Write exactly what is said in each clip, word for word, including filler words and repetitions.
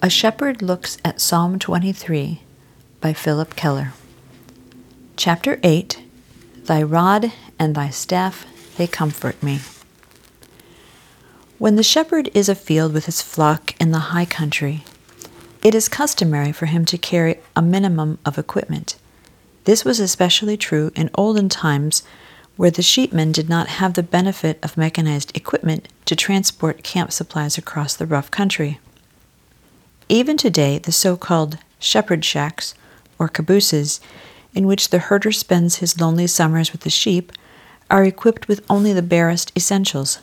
A Shepherd Looks at Psalm twenty-three by Philip Keller. Chapter eight. Thy rod and thy staff, they comfort me. When the shepherd is afield with his flock in the high country, it is customary for him to carry a minimum of equipment. This was especially true in olden times, where the sheepmen did not have the benefit of mechanized equipment to transport camp supplies across the rough country. Even today, the so-called shepherd shacks, or cabooses, in which the herder spends his lonely summers with the sheep, are equipped with only the barest essentials.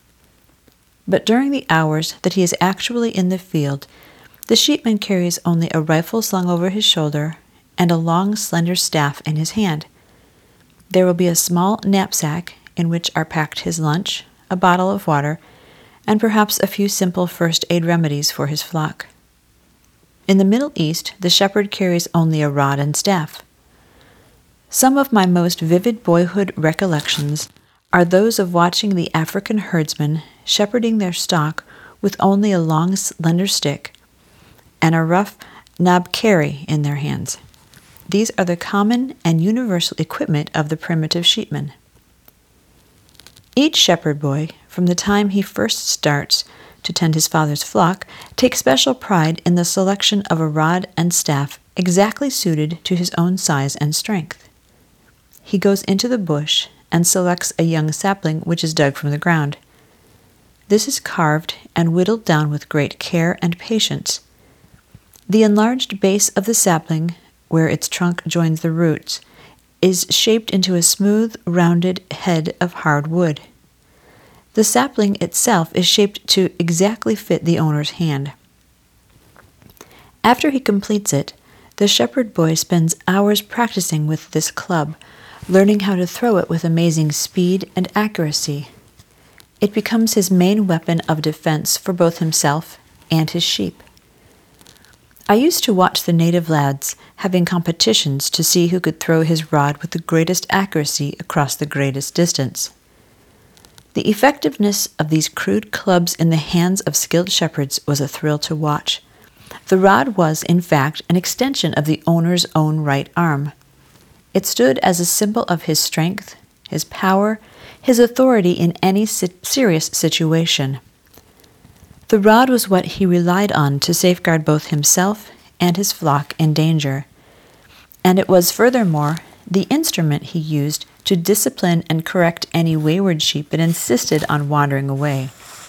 But during the hours that he is actually in the field, the sheepman carries only a rifle slung over his shoulder and a long, slender staff in his hand. There will be a small knapsack in which are packed his lunch, a bottle of water, and perhaps a few simple first aid remedies for his flock. In the Middle East, the shepherd carries only a rod and staff. Some of my most vivid boyhood recollections are those of watching the African herdsmen shepherding their stock with only a long, slender stick and a rough knobkerrie in their hands. These are the common and universal equipment of the primitive sheepman. Each shepherd boy, from the time he first starts to tend his father's flock, takes special pride in the selection of a rod and staff exactly suited to his own size and strength. He goes into the bush and selects a young sapling which is dug from the ground. This is carved and whittled down with great care and patience. The enlarged base of the sapling, where its trunk joins the roots, is shaped into a smooth, rounded head of hard wood. The sapling itself is shaped to exactly fit the owner's hand. After he completes it, the shepherd boy spends hours practicing with this club, learning how to throw it with amazing speed and accuracy. It becomes his main weapon of defense for both himself and his sheep. I used to watch the native lads having competitions to see who could throw his rod with the greatest accuracy across the greatest distance. The effectiveness of these crude clubs in the hands of skilled shepherds was a thrill to watch. The rod was, in fact, an extension of the owner's own right arm. It stood as a symbol of his strength, his power, his authority in any si- serious situation. The rod was what he relied on to safeguard both himself and his flock in danger, and it was, furthermore, the instrument he used to discipline and correct any wayward sheep that insisted on wandering away.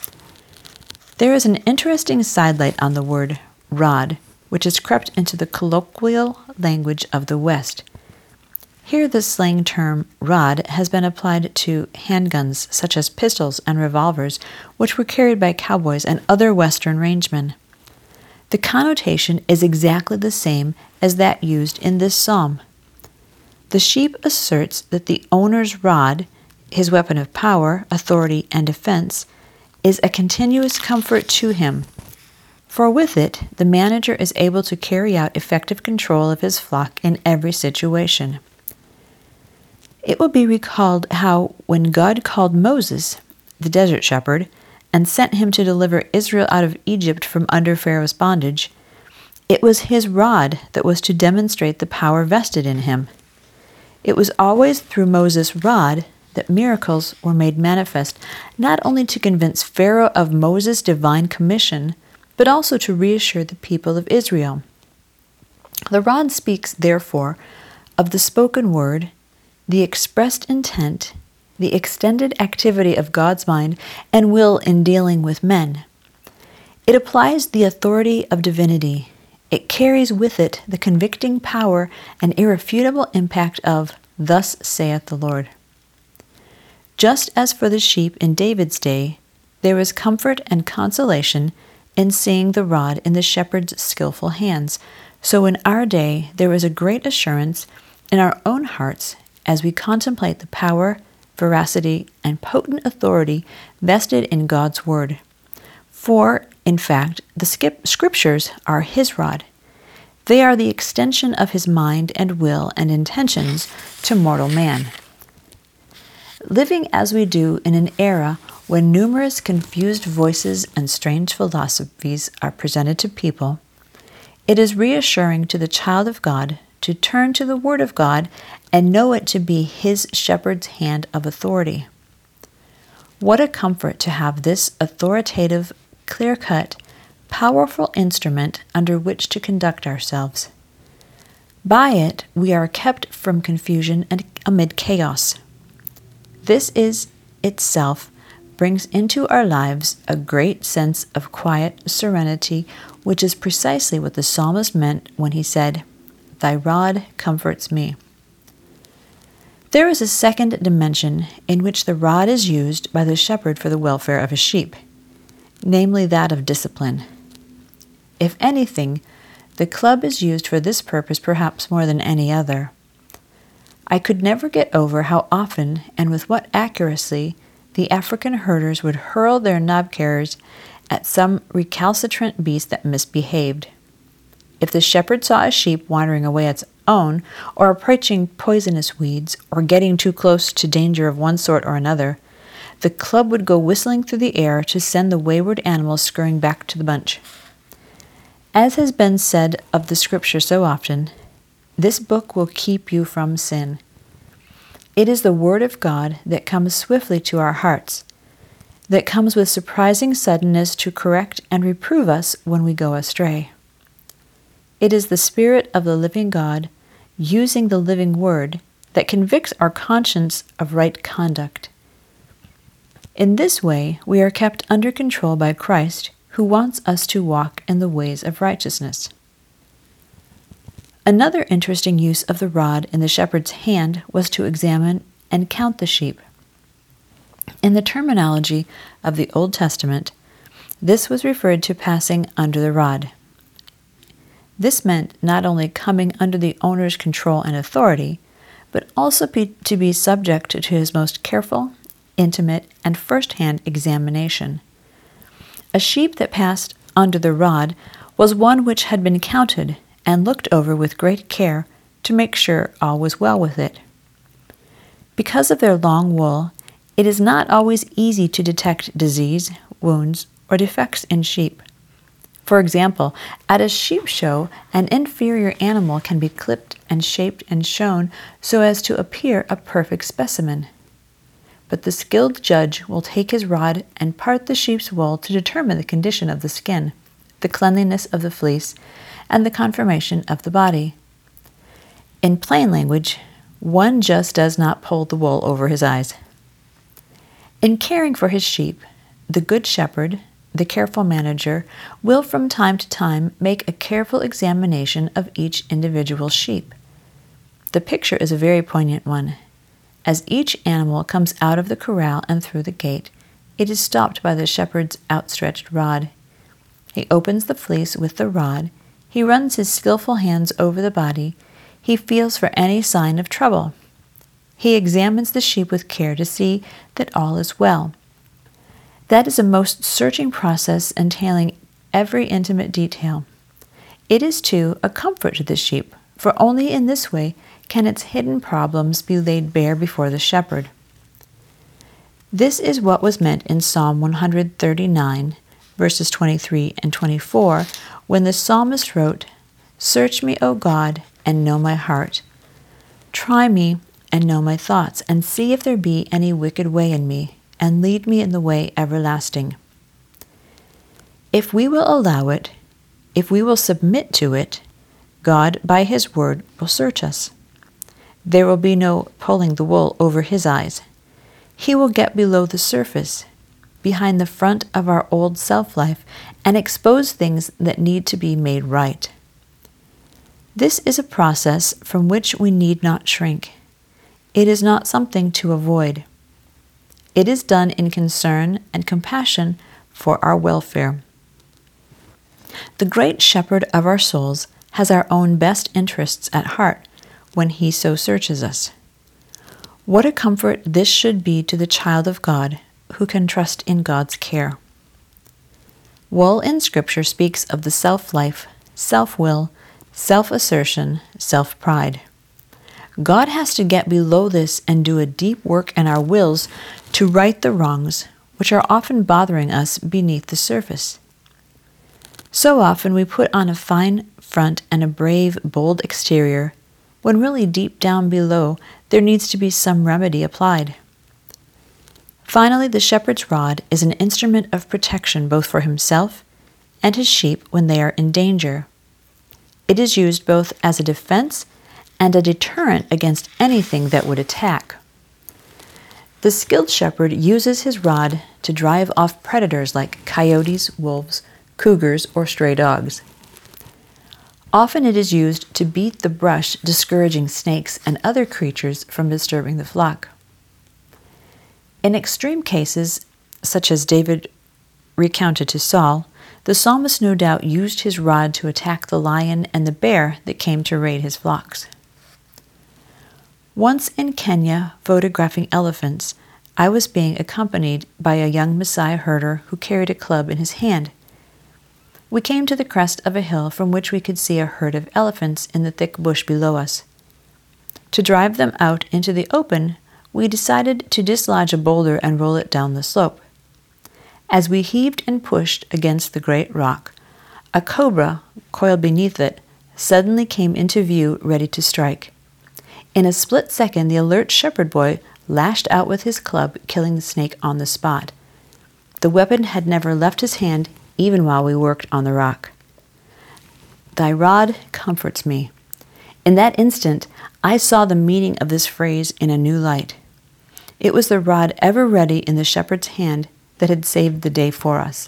There is an interesting sidelight on the word rod, which has crept into the colloquial language of the West. Here the slang term rod has been applied to handguns such as pistols and revolvers, which were carried by cowboys and other Western rangemen. The connotation is exactly the same as that used in this psalm. The sheep asserts that the owner's rod, his weapon of power, authority, and defense, is a continuous comfort to him, for with it the manager is able to carry out effective control of his flock in every situation. It will be recalled how, when God called Moses, the desert shepherd, and sent him to deliver Israel out of Egypt from under Pharaoh's bondage, it was his rod that was to demonstrate the power vested in him. It was always through Moses' rod that miracles were made manifest, not only to convince Pharaoh of Moses' divine commission, but also to reassure the people of Israel. The rod speaks, therefore, of the spoken word, the expressed intent, the extended activity of God's mind and will in dealing with men. It applies the authority of divinity. It carries with it the convicting power and irrefutable impact of, "Thus saith the Lord." Just as for the sheep in David's day, there is comfort and consolation in seeing the rod in the shepherd's skillful hands, so in our day there is a great assurance in our own hearts as we contemplate the power, veracity, and potent authority vested in God's Word. For, in fact, the skip- Scriptures are His rod. They are the extension of His mind and will and intentions to mortal man. Living as we do in an era when numerous confused voices and strange philosophies are presented to people, It is reassuring to the child of God to turn to the Word of God and know it to be His shepherd's hand of authority. What a comfort to have this authoritative, clear-cut, powerful instrument under which to conduct ourselves. By it, we are kept from confusion and amid chaos. This is itself brings into our lives a great sense of quiet serenity, which is precisely what the psalmist meant when he said, "Thy rod comforts me." There is a second dimension in which the rod is used by the shepherd for the welfare of his sheep, namely that of discipline. If anything, the club is used for this purpose perhaps more than any other. I could never get over how often and with what accuracy the African herders would hurl their knobkerries at some recalcitrant beast that misbehaved. If the shepherd saw a sheep wandering away its own, or approaching poisonous weeds, or getting too close to danger of one sort or another, the club would go whistling through the air to send the wayward animal scurrying back to the bunch. As has been said of the Scripture so often, this book will keep you from sin. It is the Word of God that comes swiftly to our hearts, that comes with surprising suddenness to correct and reprove us when we go astray. It is the Spirit of the living God, using the living Word, that convicts our conscience of right conduct. In this way, we are kept under control by Christ, who wants us to walk in the ways of righteousness. Another interesting use of the rod in the shepherd's hand was to examine and count the sheep. In the terminology of the Old Testament, this was referred to passing under the rod. This meant not only coming under the owner's control and authority, but also be, to be subject to his most careful, intimate, and first-hand examination. A sheep that passed under the rod was one which had been counted and looked over with great care to make sure all was well with it. Because of their long wool, it is not always easy to detect disease, wounds, or defects in sheep. For example, at a sheep show, an inferior animal can be clipped and shaped and shown so as to appear a perfect specimen. But the skilled judge will take his rod and part the sheep's wool to determine the condition of the skin, the cleanliness of the fleece, and the conformation of the body. In plain language, one just does not pull the wool over his eyes. In caring for his sheep, the good shepherd, the careful manager, will from time to time make a careful examination of each individual sheep. The picture is a very poignant one. As each animal comes out of the corral and through the gate, it is stopped by the shepherd's outstretched rod. He opens the fleece with the rod. He runs his skillful hands over the body. He feels for any sign of trouble. He examines the sheep with care to see that all is well. That is a most searching process entailing every intimate detail. It is, too, a comfort to the sheep, for only in this way can its hidden problems be laid bare before the shepherd. This is what was meant in Psalm one thirty-nine, verses twenty-three and twenty-four, when the psalmist wrote, "Search me, O God, and know my heart. Try me and know my thoughts, and see if there be any wicked way in me, and lead me in the way everlasting." If we will allow it, if we will submit to it, God, by His word, will search us. There will be no pulling the wool over His eyes. He will get below the surface, behind the front of our old self-life, and expose things that need to be made right. This is a process from which we need not shrink. It is not something to avoid. It is done in concern and compassion for our welfare. The great shepherd of our souls has our own best interests at heart when He so searches us. What a comfort this should be to the child of God who can trust in God's care. Wool in Scripture speaks of the self-life, self-will, self-assertion, self-pride. God has to get below this and do a deep work in our wills to right the wrongs which are often bothering us beneath the surface. So often we put on a fine front and a brave, bold exterior, when really deep down below there needs to be some remedy applied. Finally, the shepherd's rod is an instrument of protection both for himself and his sheep when they are in danger. It is used both as a defense and a deterrent against anything that would attack. The skilled shepherd uses his rod to drive off predators like coyotes, wolves, cougars, or stray dogs. Often it is used to beat the brush, discouraging snakes and other creatures from disturbing the flock. In extreme cases, such as David recounted to Saul, the psalmist no doubt used his rod to attack the lion and the bear that came to raid his flocks. Once in Kenya, photographing elephants, I was being accompanied by a young Maasai herder who carried a club in his hand. We came to the crest of a hill from which we could see a herd of elephants in the thick bush below us. To drive them out into the open, we decided to dislodge a boulder and roll it down the slope. As we heaved and pushed against the great rock, a cobra, coiled beneath it, suddenly came into view, ready to strike. In a split second, the alert shepherd boy lashed out with his club, killing the snake on the spot. The weapon had never left his hand, even while we worked on the rock. Thy rod comforts me. In that instant, I saw the meaning of this phrase in a new light. It was the rod ever ready in the shepherd's hand that had saved the day for us.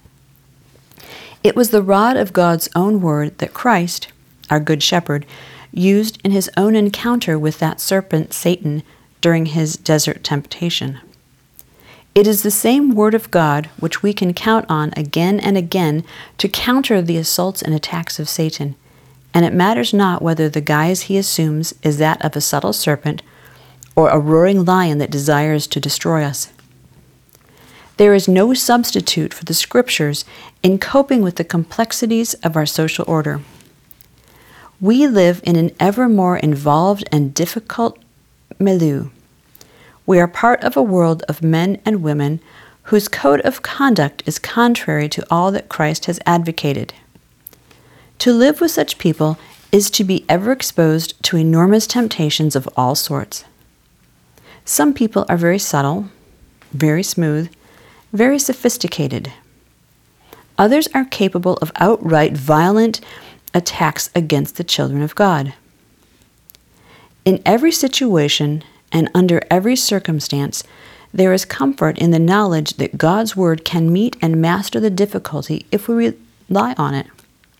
It was the rod of God's own word that Christ, our good shepherd, used in his own encounter with that serpent Satan during his desert temptation. It is the same word of God which we can count on again and again to counter the assaults and attacks of Satan, and it matters not whether the guise he assumes is that of a subtle serpent or a roaring lion that desires to destroy us. There is no substitute for the Scriptures in coping with the complexities of our social order. We live in an ever more involved and difficult milieu. We are part of a world of men and women whose code of conduct is contrary to all that Christ has advocated. To live with such people is to be ever exposed to enormous temptations of all sorts. Some people are very subtle, very smooth, very sophisticated. Others are capable of outright violent attacks against the children of God. In every situation and under every circumstance, there is comfort in the knowledge that God's Word can meet and master the difficulty if we rely on it.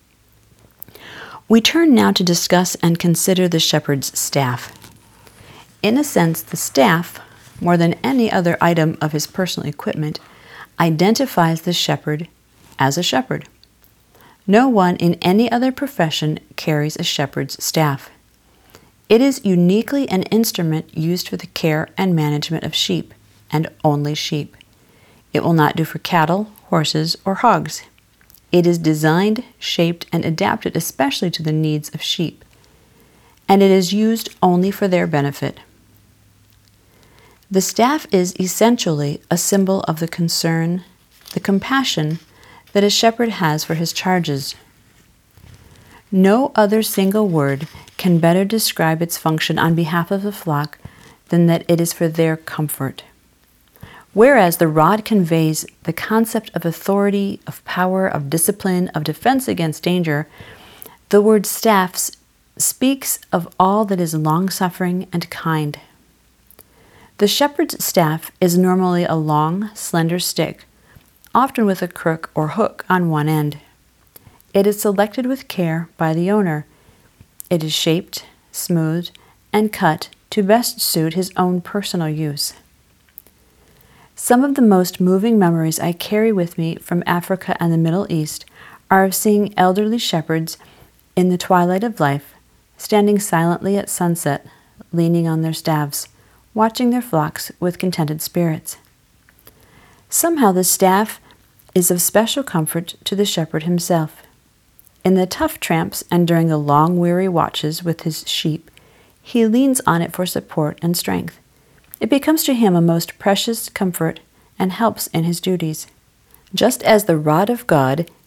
We turn now to discuss and consider the shepherd's staff. In a sense, the staff, more than any other item of his personal equipment, identifies the shepherd as a shepherd. No one in any other profession carries a shepherd's staff. It is uniquely an instrument used for the care and management of sheep, and only sheep. It will not do for cattle, horses, or hogs. It is designed, shaped, and adapted especially to the needs of sheep, and it is used only for their benefit. The staff is essentially a symbol of the concern, the compassion that a shepherd has for his charges. No other single word can better describe its function on behalf of the flock than that it is for their comfort. Whereas the rod conveys the concept of authority, of power, of discipline, of defense against danger, the word staff speaks of all that is long-suffering and kind. The shepherd's staff is normally a long, slender stick, often with a crook or hook on one end. It is selected with care by the owner. It is shaped, smoothed, and cut to best suit his own personal use. Some of the most moving memories I carry with me from Africa and the Middle East are of seeing elderly shepherds in the twilight of life, standing silently at sunset, leaning on their staffs, watching their flocks with contented spirits. Somehow the staff is of special comfort to the shepherd himself. In the tough tramps and during the long weary watches with his sheep, he leans on it for support and strength. It becomes to him a most precious comfort and helps in his duties. Just as the rod of God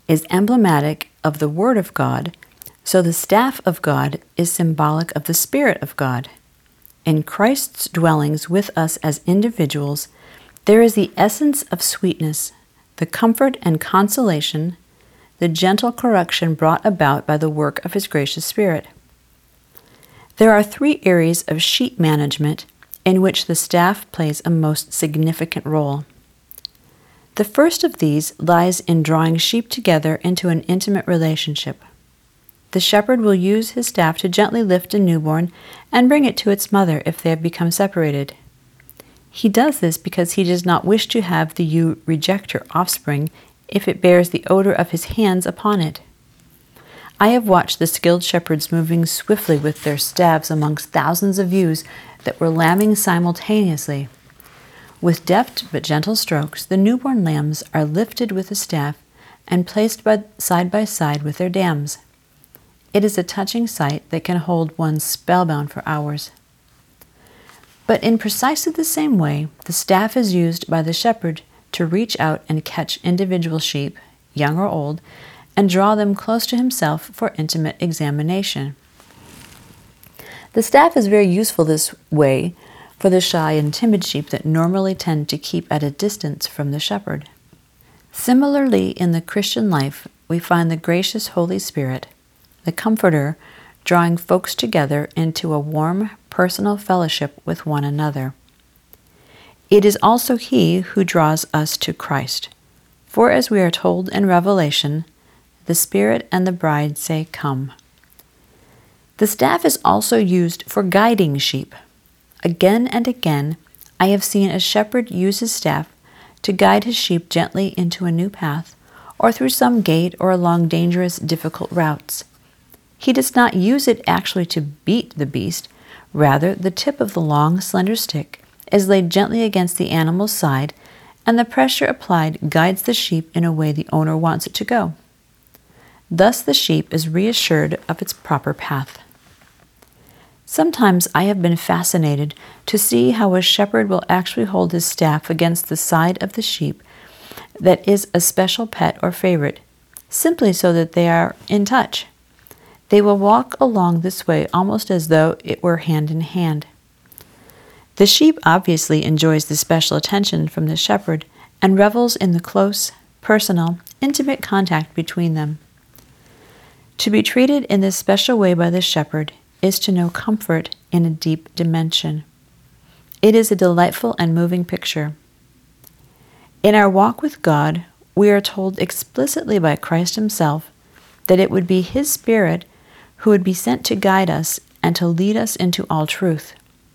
is emblematic of the Word of God, so the staff of God is symbolic of the Spirit of God. In Christ's dwellings with us as individuals, there is the essence of sweetness, the comfort and consolation, the gentle correction brought about by the work of His gracious Spirit. There are three areas of sheep management in which the staff plays a most significant role. The first of these lies in drawing sheep together into an intimate relationship. The shepherd will use his staff to gently lift a newborn and bring it to its mother if they have become separated. He does this because he does not wish to have the ewe reject her offspring if it bears the odor of his hands upon it. I have watched the skilled shepherds moving swiftly with their staves amongst thousands of ewes that were lambing simultaneously. With deft but gentle strokes, the newborn lambs are lifted with the staff and placed by, side by side with their dams. It is a touching sight that can hold one spellbound for hours. But in precisely the same way, the staff is used by the shepherd to reach out and catch individual sheep, young or old, and draw them close to himself for intimate examination. The staff is very useful this way for the shy and timid sheep that normally tend to keep at a distance from the shepherd. Similarly, in the Christian life, we find the gracious Holy Spirit, the Comforter, drawing folks together into a warm, personal fellowship with one another. It is also He who draws us to Christ. For as we are told in Revelation, the Spirit and the bride say, "Come." The staff is also used for guiding sheep. Again and again, I have seen a shepherd use his staff to guide his sheep gently into a new path, or through some gate or along dangerous, difficult routes. He does not use it actually to beat the beast. Rather, the tip of the long, slender stick is laid gently against the animal's side, and the pressure applied guides the sheep in a way the owner wants it to go. Thus the sheep is reassured of its proper path. Sometimes I have been fascinated to see how a shepherd will actually hold his staff against the side of the sheep that is a special pet or favorite, simply so that they are in touch. They will walk along this way almost as though it were hand in hand. The sheep obviously enjoys the special attention from the shepherd and revels in the close, personal, intimate contact between them. To be treated in this special way by the shepherd is to know comfort in a deep dimension. It is a delightful and moving picture. In our walk with God, we are told explicitly by Christ Himself that it would be His Spirit who would be sent to guide us and to lead us into all truth.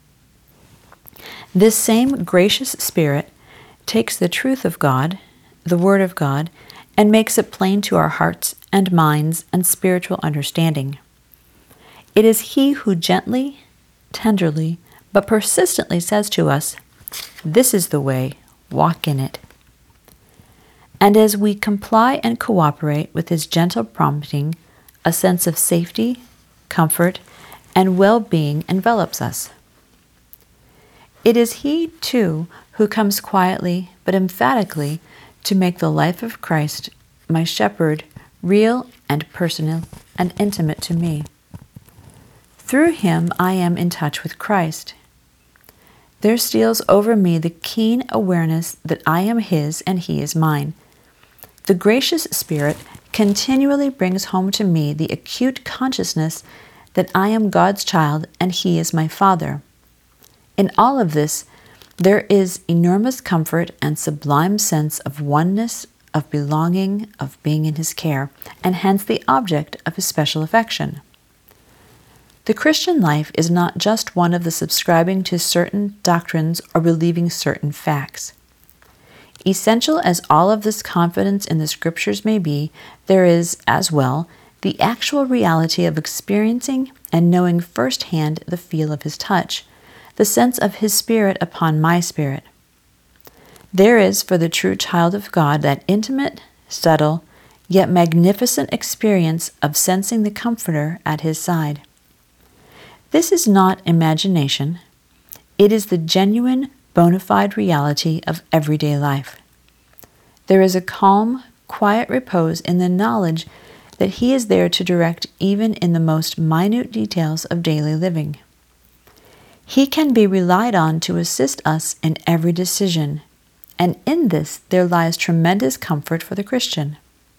This same gracious Spirit takes the truth of God, the Word of God, and makes it plain to our hearts and minds and spiritual understanding. It is He who gently, tenderly, but persistently says to us, "This is the way, walk in it." And as we comply and cooperate with His gentle prompting, a sense of safety, comfort, and well-being envelops us. It is He, too, who comes quietly but emphatically to make the life of Christ, my shepherd, real and personal and intimate to me. Through Him I am in touch with Christ. There steals over me the keen awareness that I am His and He is mine. The gracious Spirit continually brings home to me the acute consciousness that I am God's child and He is my Father. In all of this, there is enormous comfort and sublime sense of oneness, of belonging, of being in His care, and hence the object of His special affection. The Christian life is not just one of the subscribing to certain doctrines or believing certain facts. Essential as all of this confidence in the Scriptures may be, there is, as well, the actual reality of experiencing and knowing firsthand the feel of His touch, the sense of His Spirit upon my spirit. There is for the true child of God that intimate, subtle, yet magnificent experience of sensing the Comforter at His side. This is not imagination. It is the genuine, bona fide reality of everyday life. There is a calm, quiet repose in the knowledge that He is there to direct even in the most minute details of daily living. He can be relied on to assist us in every decision, and in this there lies tremendous comfort for the Christian.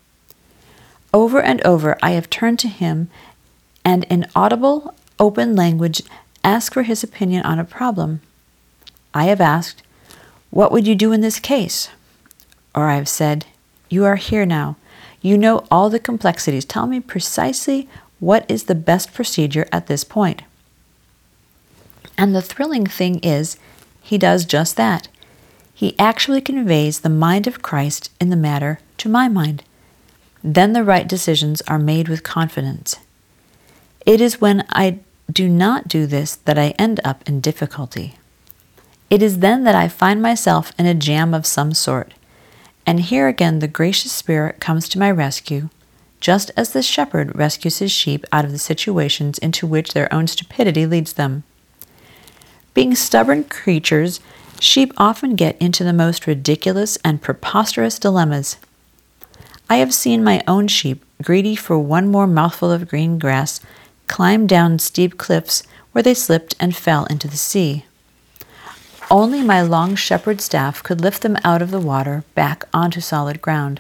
Over and over I have turned to Him and in audible, open language asked for His opinion on a problem. I have asked, "What would you do in this case?" Or I have said, "You are here now. You know all the complexities. Tell me precisely what is the best procedure at this point." And the thrilling thing is, He does just that. He actually conveys the mind of Christ in the matter to my mind. Then the right decisions are made with confidence. It is when I do not do this that I end up in difficulty. It is then that I find myself in a jam of some sort. And here again the gracious Spirit comes to my rescue, just as the shepherd rescues his sheep out of the situations into which their own stupidity leads them. Being stubborn creatures, sheep often get into the most ridiculous and preposterous dilemmas. I have seen my own sheep, greedy for one more mouthful of green grass, climb down steep cliffs where they slipped and fell into the sea. Only my long shepherd staff could lift them out of the water back onto solid ground.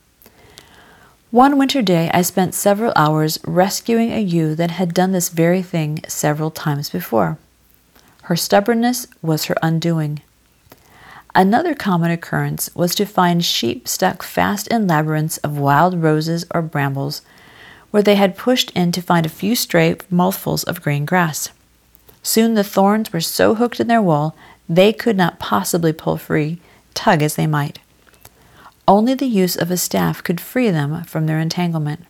One winter day I spent several hours rescuing a ewe that had done this very thing several times before. Her stubbornness was her undoing. Another common occurrence was to find sheep stuck fast in labyrinths of wild roses or brambles, where they had pushed in to find a few stray mouthfuls of green grass. Soon the thorns were so hooked in their wool they could not possibly pull free, tug as they might. Only the use of a staff could free them from their entanglement.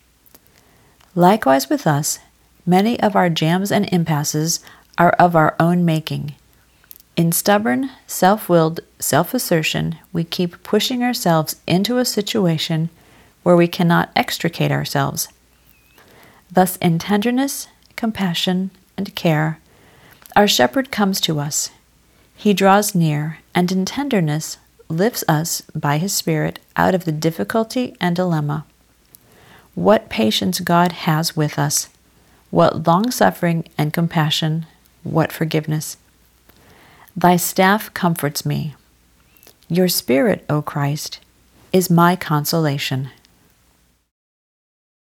Likewise with us, many of our jams and impasses are of our own making. In stubborn, self-willed self-assertion, we keep pushing ourselves into a situation where we cannot extricate ourselves. Thus, in tenderness, compassion, and care, our shepherd comes to us. He draws near, and in tenderness lifts us by His Spirit out of the difficulty and dilemma. What patience God has with us! What long-suffering and compassion! What forgiveness! Thy staff comforts me. Your Spirit, O Christ, is my consolation.